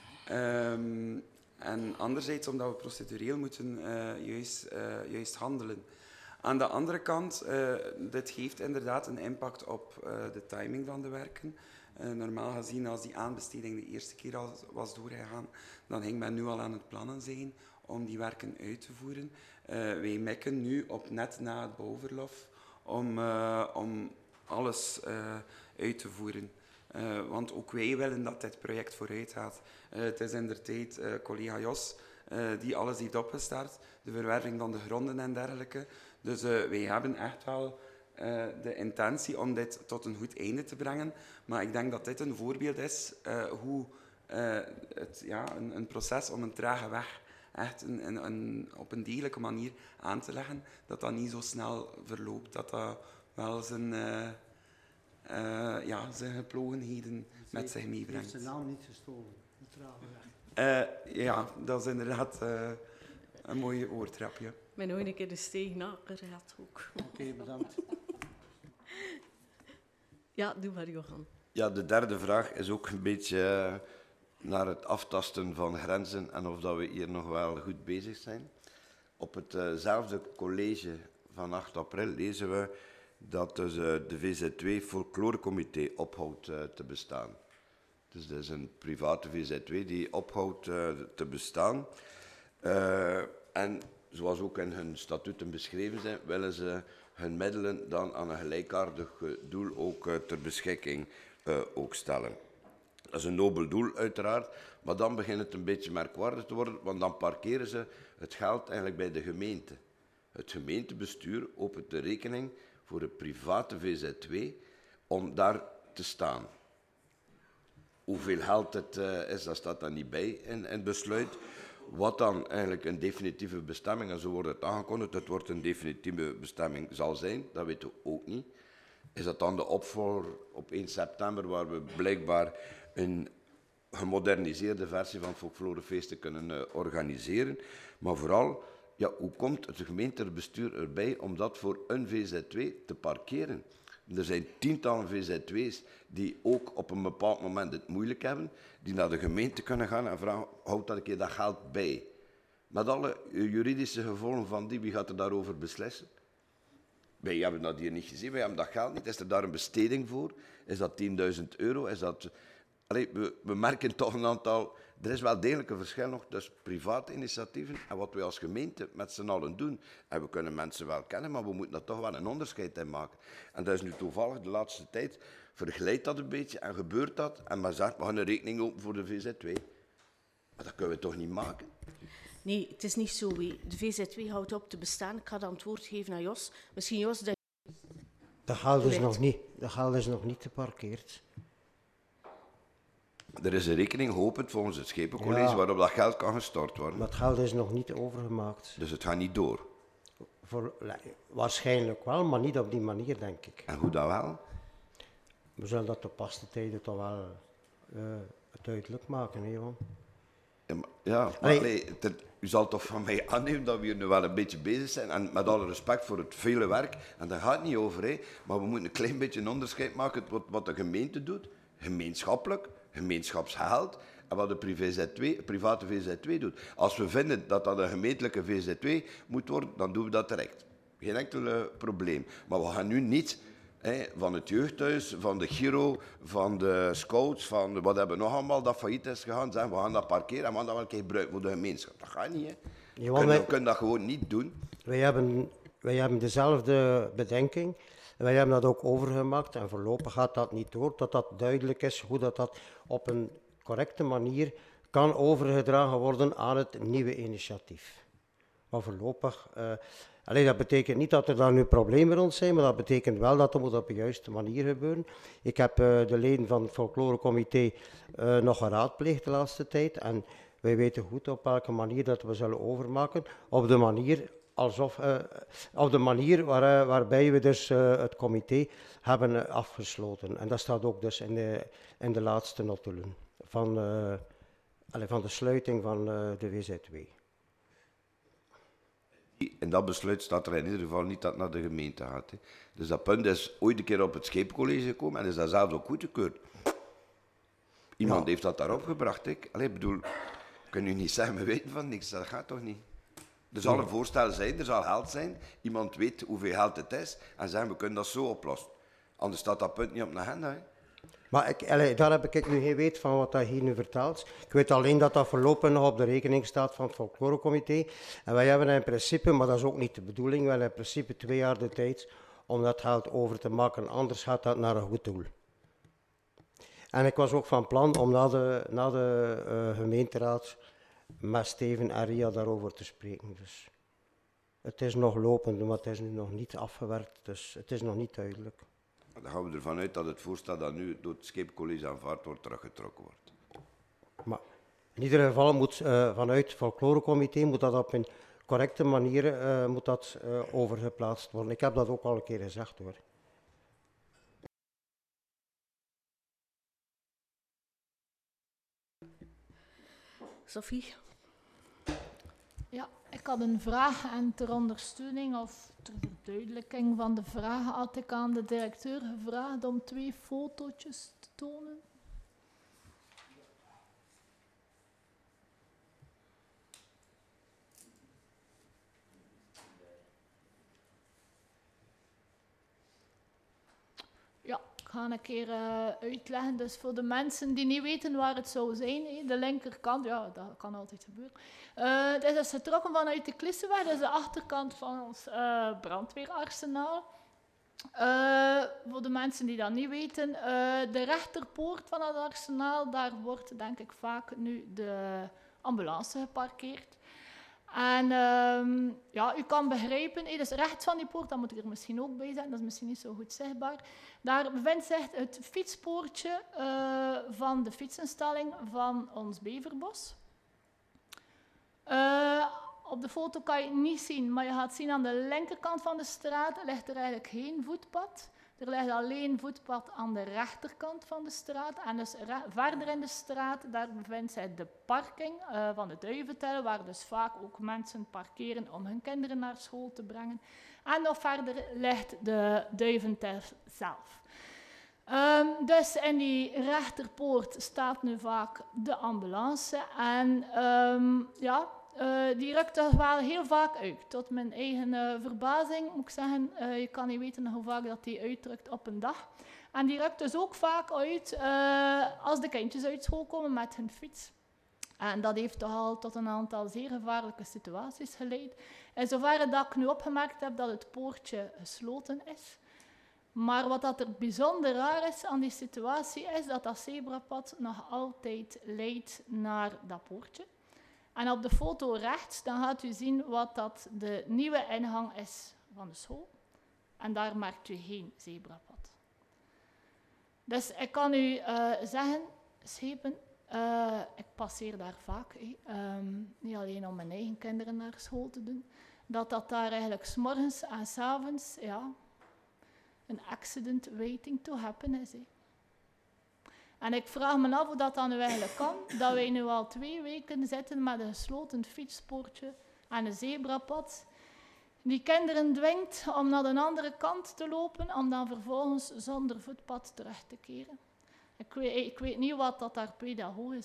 Um, en anderzijds omdat we procedureel moeten uh, juist, uh, juist handelen. Aan de andere kant, uh, dit heeft inderdaad een impact op uh, de timing van de werken. Uh, normaal gezien, als die aanbesteding de eerste keer al was doorgegaan, dan ging men nu al aan het plannen zijn om die werken uit te voeren. Uh, wij mikken nu op net na het bouwverlof om, uh, om alles uh, uit te voeren. Uh, want ook wij willen dat dit project vooruit gaat. Uh, het is inderdaad uh, collega Jos uh, die alles heeft opgestart, de verwerving van de gronden en dergelijke. Dus uh, wij hebben echt wel uh, de intentie om dit tot een goed einde te brengen. Maar ik denk dat dit een voorbeeld is uh, hoe uh, het, ja, een, een proces om een trage weg echt een, een, een, op een degelijke manier aan te leggen, dat dat niet zo snel verloopt, dat dat wel zijn... Uh, Uh, ja, zijn geplogenheden met zich meebrengt. Heeft zijn naam niet gestolen, de trage weg. Uh, ja, dat is inderdaad uh, een mooie oortrapje. Mijn nog een keer de steeg nageraadt ook. Oké, okay, bedankt. Ja, doe maar, Johan. Ja, de derde vraag is ook een beetje uh, naar het aftasten van grenzen en of dat we hier nog wel goed bezig zijn. Op hetzelfde uh college van acht april lezen we dat dus, uh, de V Z twee Folklorecomité ophoudt uh, te bestaan. Dus dat is een private V Z twee die ophoudt uh, te bestaan. Uh, en zoals ook in hun statuten beschreven zijn, willen ze hun middelen dan aan een gelijkaardig uh, doel ook uh, ter beschikking uh, ook stellen. Dat is een nobel doel uiteraard, maar dan begint het een beetje merkwaardig te worden, want dan parkeren ze het geld eigenlijk bij de gemeente. Het gemeentebestuur opent de rekening voor een private V Z twee om daar te staan. Hoeveel geld het uh, is, dat staat daar niet bij in, in het besluit. Wat dan eigenlijk een definitieve bestemming, en zo wordt het aangekondigd, het wordt een definitieve bestemming zal zijn, dat weten we ook niet. Is dat dan de opvolger op één september, waar we blijkbaar een gemoderniseerde versie van het Folklorefeesten kunnen uh, organiseren. Maar vooral, ja, hoe komt het gemeentebestuur erbij om dat voor een V Z twee te parkeren? Er zijn tientallen V Z twee's die ook op een bepaald moment het moeilijk hebben, die naar de gemeente kunnen gaan en vragen, houd dat een keer dat geld bij. Met alle juridische gevolgen van die, wie gaat er daarover beslissen? Wij hebben dat hier niet gezien, wij hebben dat geld niet. Is er daar een besteding voor? Is dat tienduizend euro? Is dat... Allee, we, we merken toch een aantal... Er is wel degelijk een verschil nog tussen private initiatieven en wat wij als gemeente met z'n allen doen. En we kunnen mensen wel kennen, maar we moeten daar toch wel een onderscheid in maken. En dat is nu toevallig de laatste tijd, verglijdt dat een beetje en gebeurt dat. En men zegt, we gaan een rekening open voor de V Z twee. Maar dat kunnen we toch niet maken? Nee, het is niet zo. De V Z twee houdt op te bestaan. Ik ga dan het woord geven aan Jos. Misschien Jos... Dat, dat geld is nog niet, dat geld is nog niet geparkeerd. Er is een rekening geopend volgens het Schepencollege ja, waarop dat geld kan gestort worden. Maar het geld is nog niet overgemaakt. Dus het gaat niet door? Voor, waarschijnlijk wel, maar niet op die manier, denk ik. En hoe dat wel? We zullen dat op paste tijden toch wel uh, duidelijk maken, hè, Johan? Ja, maar, ja, maar nee, het, u zal toch van mij aannemen dat we hier nu wel een beetje bezig zijn. En met alle respect voor het vele werk, en daar gaat het niet over, hè, maar we moeten een klein beetje een onderscheid maken wat, wat de gemeente doet, gemeenschappelijk, gemeenschapsgeld, en wat de privé Z twee, private V Z twee doet. Als we vinden dat dat een gemeentelijke V Z twee moet worden, dan doen we dat direct. Geen enkel uh, probleem. Maar we gaan nu niet hè, van het jeugdhuis, van de Giro, van de scouts, van de, wat hebben we nog allemaal dat failliet is gegaan, zeggen we gaan dat parkeren en we gaan dat wel een keer gebruiken voor de gemeenschap. Dat gaat niet, hè. Ja, we, kunnen, wij, we kunnen dat gewoon niet doen. Wij hebben, wij hebben dezelfde bedenking. Wij hebben dat ook overgemaakt en voorlopig gaat dat niet door, tot dat duidelijk is hoe dat, dat op een correcte manier kan overgedragen worden aan het nieuwe initiatief. Maar voorlopig, uh, allee, dat betekent niet dat er daar nu problemen rond zijn, maar dat betekent wel dat het moet op de juiste manier gebeuren. Ik heb uh, de leden van het folklorecomité uh, nog geraadpleegd de laatste tijd en wij weten goed op welke manier dat we zullen overmaken, op de manier... Alsof, uh, op de manier waar, uh, waarbij we dus uh, het comité hebben uh, afgesloten. En dat staat ook dus in de, in de laatste notulen van, uh, allez, van de sluiting van uh, de W Z W. In dat besluit staat er in ieder geval niet dat het naar de gemeente gaat. Hè. Dus dat punt is ooit een keer op het scheepcollege gekomen en is dat zelfs ook goedgekeurd. Iemand ja. heeft dat daarop gebracht. Ik bedoel, kun je niet zeggen, we weten van niks, dat gaat toch niet? Er zal een voorstel zijn, er zal geld zijn, iemand weet hoeveel geld het is en zeggen we kunnen dat zo oplossen. Anders staat dat punt niet op de agenda. Hè. Maar ik, allee, daar heb ik nu geen weet van wat hij hier nu vertelt. Ik weet alleen dat dat voorlopig nog op de rekening staat van het folklorecomité. En wij hebben in principe, maar dat is ook niet de bedoeling, we hebben in principe twee jaar de tijd om dat geld over te maken, anders gaat dat naar een goed doel. En ik was ook van plan om na de, na de uh, gemeenteraad met Steven en Ria daarover te spreken. Dus het is nog lopend, maar het is nu nog niet afgewerkt, dus het is nog niet duidelijk. Dan gaan we ervan uit dat het voorstel dat nu door het scheepcollege aanvaard wordt, teruggetrokken wordt. Maar in ieder geval moet uh, vanuit het folklorecomité moet dat op een correcte manier uh, moet dat, uh, overgeplaatst worden. Ik heb dat ook al een keer gezegd hoor. Sophie? Ja, ik had een vraag en ter ondersteuning of ter verduidelijking van de vraag had ik aan de directeur gevraagd om twee fotootjes te tonen. Ja, ik ga een keer uh, uitleggen. Dus voor de mensen die niet weten waar het zou zijn, hé, de linkerkant, ja, dat kan altijd gebeuren. Uh, dit is dus getrokken vanuit de Klissenweg, dat is de achterkant van ons uh, brandweerarsenaal. Uh, voor de mensen die dat niet weten, uh, de rechterpoort van het arsenaal, daar wordt denk ik vaak nu de ambulance geparkeerd. En um, ja, u kan begrijpen, hey, dus rechts van die poort, dat moet ik er misschien ook bij zijn, dat is misschien niet zo goed zichtbaar. Daar bevindt zich het fietspoortje uh, van de fietsinstelling van ons Beverbos. Uh, op de foto kan je het niet zien, maar je gaat zien aan de linkerkant van de straat ligt er eigenlijk geen voetpad. Er ligt alleen voetpad aan de rechterkant van de straat. En dus verder in de straat, daar bevindt zich de parking uh, van de Duiventel, waar dus vaak ook mensen parkeren om hun kinderen naar school te brengen. En nog verder ligt de Duiventel zelf. Um, dus in die rechterpoort staat nu vaak de ambulance. En um, ja, uh, die rukt er wel heel vaak uit. Tot mijn eigen uh, verbazing moet ik zeggen, uh, je kan niet weten hoe vaak dat die uitdrukt op een dag. En die rukt dus ook vaak uit uh, als de kindjes uit school komen met hun fiets. En dat heeft toch al tot een aantal zeer gevaarlijke situaties geleid. In zoverre dat ik nu opgemerkt heb dat het poortje gesloten is. Maar wat dat er bijzonder raar is aan die situatie, is dat dat zebrapad nog altijd leidt naar dat poortje. En op de foto rechts, dan gaat u zien wat dat de nieuwe ingang is van de school. En daar merkt u geen zebrapad. Dus ik kan u uh, zeggen, schepen, uh, ik passeer daar vaak, eh, um, niet alleen om mijn eigen kinderen naar school te doen, dat dat daar eigenlijk 's morgens en 's avonds, ja, een accident waiting to happen is. He. En ik vraag me af hoe dat dan nu eigenlijk kan, dat wij nu al twee weken zitten met een gesloten fietspoortje en een zebrapad, die kinderen dwingt om naar de andere kant te lopen, om dan vervolgens zonder voetpad terug te keren. Ik weet, ik weet niet wat dat daar pedagogisch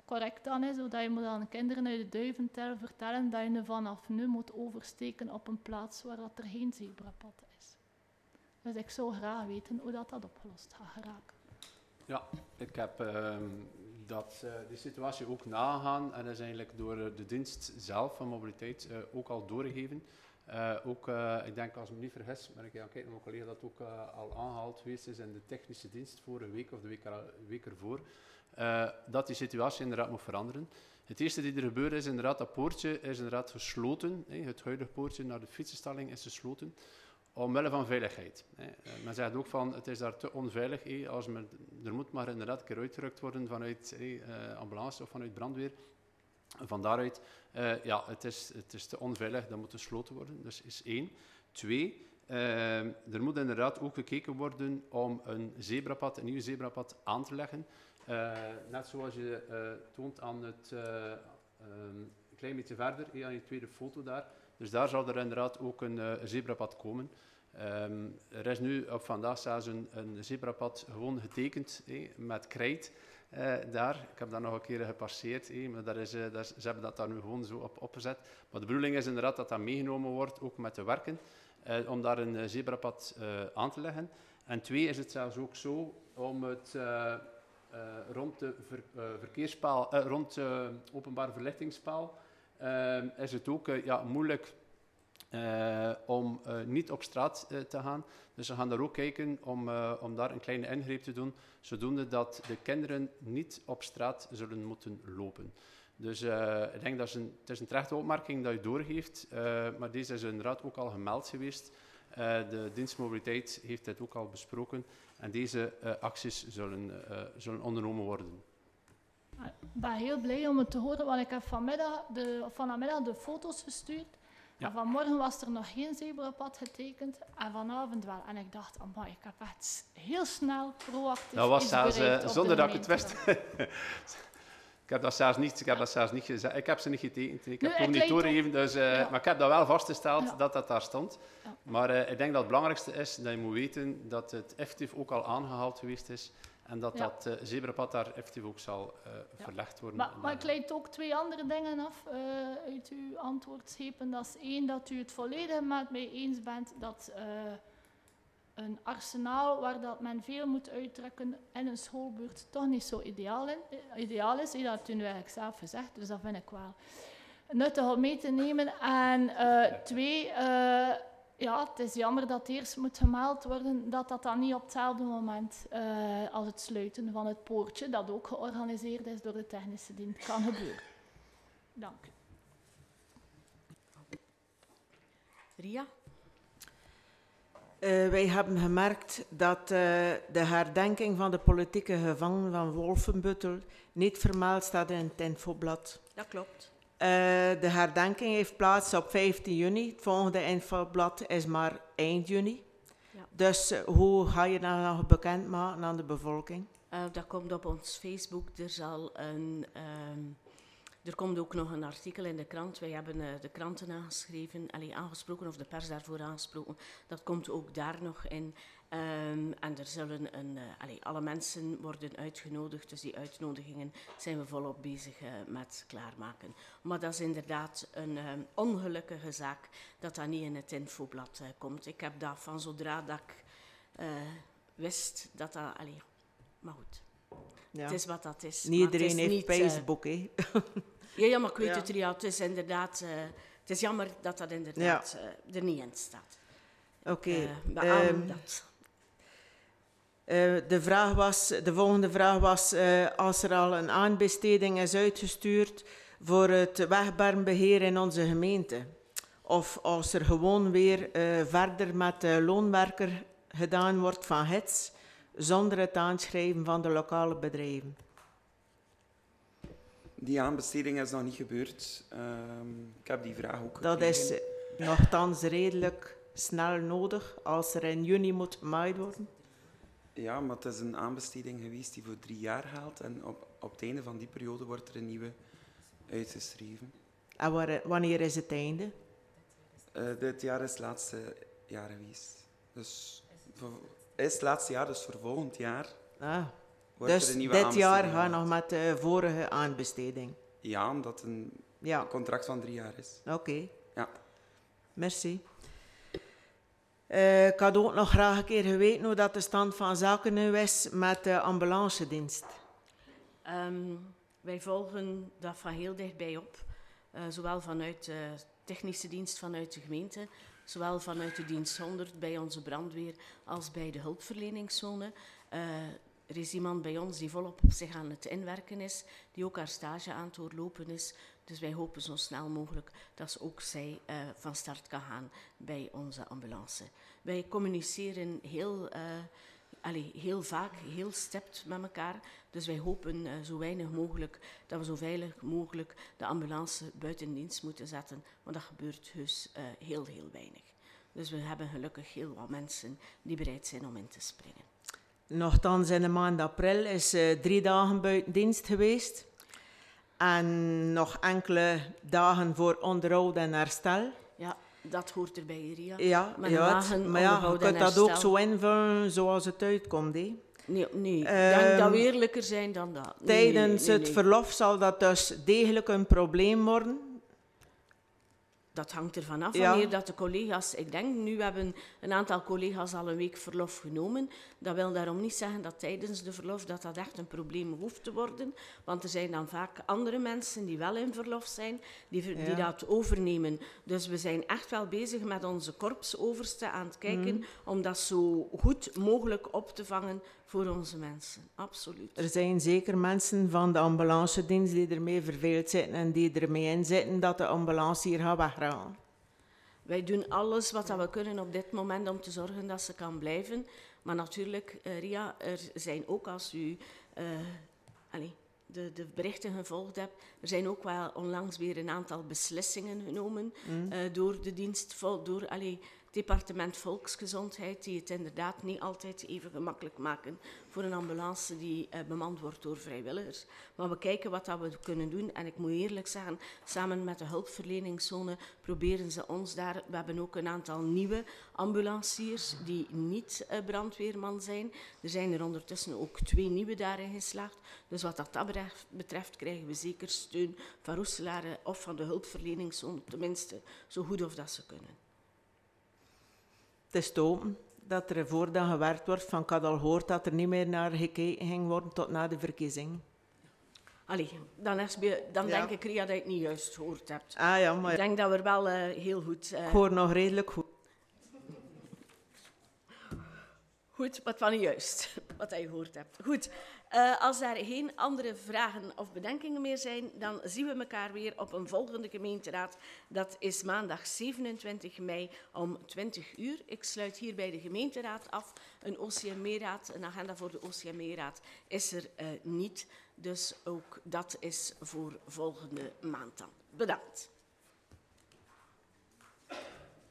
correct dan is, zodat je moet aan de kinderen uit de Duiventel vertellen dat je vanaf nu moet oversteken op een plaats waar dat er geen zebrapad is. Dus ik zou graag weten hoe dat, dat opgelost gaat geraken. Ja, ik heb uh, dat, uh, die situatie ook nagegaan en dat is eigenlijk door uh, de dienst zelf van mobiliteit uh, ook al doorgegeven. Uh, ook, uh, ik denk, als ik me niet vergis, maar ik ga kijken naar mijn collega dat ook uh, al aangehaald geweest is in de technische dienst voor een week of de week, er, week ervoor, uh, dat die situatie inderdaad moet veranderen. Het eerste die er gebeurt is inderdaad, dat poortje is inderdaad gesloten. Hè. Het huidige poortje naar de fietsenstalling is gesloten. Omwille van veiligheid. Hè. Men zegt ook van, het is daar te onveilig. Hè. Als men, er moet maar inderdaad een keer uitgerukt worden vanuit hè, uh, ambulance of vanuit brandweer. Van daaruit, uh, ja, het is, het is te onveilig, dat moet gesloten worden. Dus is één. Twee, uh, er moet inderdaad ook gekeken worden om een zebrapad, een nieuw zebrapad aan te leggen. Uh, net zoals je uh, toont aan het, uh, um, een klein beetje verder, eh, aan je tweede foto daar. Dus daar zal er inderdaad ook een uh, zebrapad komen. Um, er is nu op vandaag zelfs een, een zebrapad gewoon getekend, eh, met krijt. Uh, daar. Ik heb dat nog een keer gepasseerd, eh, maar dat is, uh, dat is, ze hebben dat daar nu gewoon zo op opgezet. Maar de bedoeling is inderdaad dat dat meegenomen wordt, ook met de werken, uh, om daar een uh, zebrapad uh, aan te leggen. En twee is het zelfs ook zo om het uh, uh, rond de ver, uh, verkeerspaal, uh, rond de uh, openbare verlichtingspaal, uh, is het ook uh, ja, moeilijk uh, om uh, niet op straat uh, te gaan. Dus we gaan daar ook kijken om, uh, om daar een kleine ingreep te doen, zodoende dat de kinderen niet op straat zullen moeten lopen. Dus uh, ik denk dat is een, het is een terechte opmerking dat je doorgeeft, uh, maar deze is inderdaad ook al gemeld geweest. Uh, de dienstmobiliteit heeft dit ook al besproken en deze uh, acties zullen, uh, zullen ondernomen worden. Ik ben heel blij om het te horen, want ik heb vanmiddag de, vanmiddag de foto's gestuurd. Ja. En vanmorgen was er nog geen zebrapad getekend en vanavond wel. En ik dacht, amai, ik heb echt heel snel proactief dat was zelfs, uh, zonder dat ik het wist. Ik heb dat zelfs niet, ik heb dat zelfs niet gezegd. Ik heb ze niet getekend. Ik heb het ook niet doorgegeven. Dus, uh, ja. Maar ik heb dat wel vastgesteld ja. dat dat daar stond. Ja. Maar uh, ik denk dat het belangrijkste is dat je moet weten dat het effectief ook al aangehaald geweest is. En dat ja. dat uh, zebrapad daar effectief ook zal uh, ja. verlegd worden. Maar, maar ik leid ook twee andere dingen af uh, uit uw antwoord, Schepen. Dat is één, dat u het volledig met mij eens bent dat uh, een arsenaal waar dat men veel moet uittrekken in een schoolbuurt toch niet zo ideaal, in, ideaal is. Dat had u nu eigenlijk zelf gezegd, dus dat vind ik wel nuttig om mee te nemen. En uh, twee, uh, ja, het is jammer dat eerst moet gemeld worden dat dat dan niet op hetzelfde moment uh, als het sluiten van het poortje, dat ook georganiseerd is door de technische dienst, kan gebeuren. Dank u. Ria? Uh, wij hebben gemerkt dat uh, de herdenking van de politieke gevangenen van Wolfenbüttel niet vermeld staat in het infoblad. Dat klopt. Uh, de herdenking heeft plaats op vijftien juni. Het volgende infoblad is maar eind juni. Ja. Dus uh, hoe ga je dat nog bekendmaken aan de bevolking? Uh, dat komt op ons Facebook. Er zal een... Um Er komt ook nog een artikel in de krant. Wij hebben uh, de kranten aangeschreven, allee, aangesproken, of de pers daarvoor aangesproken. Dat komt ook daar nog in. Um, en er zullen een, uh, allee, alle mensen worden uitgenodigd. Dus die uitnodigingen zijn we volop bezig uh, met klaarmaken. Maar dat is inderdaad een um, ongelukkige zaak dat dat niet in het infoblad uh, komt. Ik heb dat van zodra dat ik uh, wist dat dat... Allee, maar goed. Ja. Het is wat dat is. Niet iedereen heeft niet, Facebook, hè? Uh, ja, ja, maar ik weet ja. het, Ria. Het is inderdaad... Uh, het is jammer dat dat inderdaad ja. uh, er niet in staat. Oké. Okay. Uh, um, dat. Uh, de, vraag was, de volgende vraag was... Uh, als er al een aanbesteding is uitgestuurd voor het wegbermbeheer in onze gemeente. Of als er gewoon weer uh, verder met de loonwerker gedaan wordt van H I T S... zonder het aanschrijven van de lokale bedrijven. Die aanbesteding is nog niet gebeurd. Um, ik heb die vraag ook Dat gekregen. is nochtans redelijk snel nodig als er in juni moet gemaaid worden. Ja, maar het is een aanbesteding geweest die voor drie jaar geldt. En op, op het einde van die periode wordt er een nieuwe uitgeschreven. En waar, wanneer is het einde? Uh, dit jaar is het laatste jaar geweest. Dus... Voor, is het laatste jaar, dus voor volgend jaar, ah. wordt Dus er een nieuwe dit jaar aanbesteding gaan gehad. nog met de vorige aanbesteding. Ja, omdat het een Ja, contract van drie jaar is. oké. Ja. Merci. Uh, ik had ook nog graag een keer geweten hoe dat de stand van zaken nu is met de ambulancedienst. Um, wij volgen dat van heel dichtbij op, uh, zowel vanuit de technische dienst vanuit de gemeente, zowel vanuit de dienst honderd bij onze brandweer als bij de hulpverleningszone. Uh, er is iemand bij ons die volop op zich aan het inwerken is, die ook haar stage aan het doorlopen is. Dus wij hopen zo snel mogelijk dat ze ook zij uh, van start kan gaan bij onze ambulance. Wij communiceren heel, uh, allez, heel vaak, heel stipt met elkaar. Dus wij hopen uh, zo weinig mogelijk, dat we zo veilig mogelijk de ambulance buiten dienst moeten zetten. Want dat gebeurt dus uh, heel, heel weinig. Dus we hebben gelukkig heel wat mensen die bereid zijn om in te springen. Nochtans, in de maand april is uh, drie dagen buiten dienst geweest. En nog enkele dagen voor onderhoud en herstel. Ja, dat hoort erbij, Ria. Ja, Met ja, wagen, het, maar ja, je onderhoud en kunt dat herstel. ook zo invullen zoals het uitkomt. Hè. Nee, nee. ik Ehm, denk dat we eerlijker zijn dan dat. Nee, Tijdens nee, nee, het nee. verlof zal dat dus degelijk een probleem worden. Dat hangt ervan af Ja. wanneer dat de collega's... Ik denk, nu hebben een aantal collega's al een week verlof genomen. Dat wil daarom niet zeggen dat tijdens de verlof dat dat echt een probleem hoeft te worden. Want er zijn dan vaak andere mensen die wel in verlof zijn, die, ver- die Ja. dat overnemen. Dus we zijn echt wel bezig met onze korpsoverste aan het kijken Mhm. om dat zo goed mogelijk op te vangen voor onze mensen. Absoluut. Er zijn zeker mensen van de ambulancedienst die ermee verveeld zitten en die ermee inzitten dat de ambulance hier gaat weghalen. Wij doen alles wat dat we kunnen op dit moment om te zorgen dat ze kan blijven. Maar natuurlijk, uh, Ria, er zijn ook als u uh, allez, de, de berichten gevolgd hebt, er zijn ook wel onlangs weer een aantal beslissingen genomen Mm. uh, door de dienst, vol- door allez, het departement Volksgezondheid, die het inderdaad niet altijd even gemakkelijk maken voor een ambulance die uh, bemand wordt door vrijwilligers. Maar we kijken wat dat we kunnen doen. En ik moet eerlijk zeggen, samen met de hulpverleningszone proberen ze ons daar... We hebben ook een aantal nieuwe ambulanciers die niet uh, brandweerman zijn. Er zijn er ondertussen ook twee nieuwe daarin geslaagd. Dus wat dat betreft, betreft krijgen we zeker steun van Roeselare of van de hulpverleningszone, tenminste zo goed of dat ze kunnen. Het is te hopen dat er voordat gewerkt wordt, van ik had al gehoord dat er niet meer naar gekeken ging worden tot na de verkiezing. Allee, dan, is, bij- dan Ja. denk ik, Ria, dat je het niet juist gehoord hebt. Ah ja, maar Ik denk dat we er wel uh, heel goed... Uh, ik hoor nog redelijk goed. Goed, wat van niet juist, wat je gehoord hebt. Goed, uh, als er geen andere vragen of bedenkingen meer zijn, dan zien we elkaar weer op een volgende gemeenteraad. Dat is maandag zevenentwintig mei om twintig uur. Ik sluit hier bij de gemeenteraad af. Een O C M E-raad, een agenda voor de O C M E-raad is er uh, niet. Dus ook dat is voor volgende maand dan. Bedankt.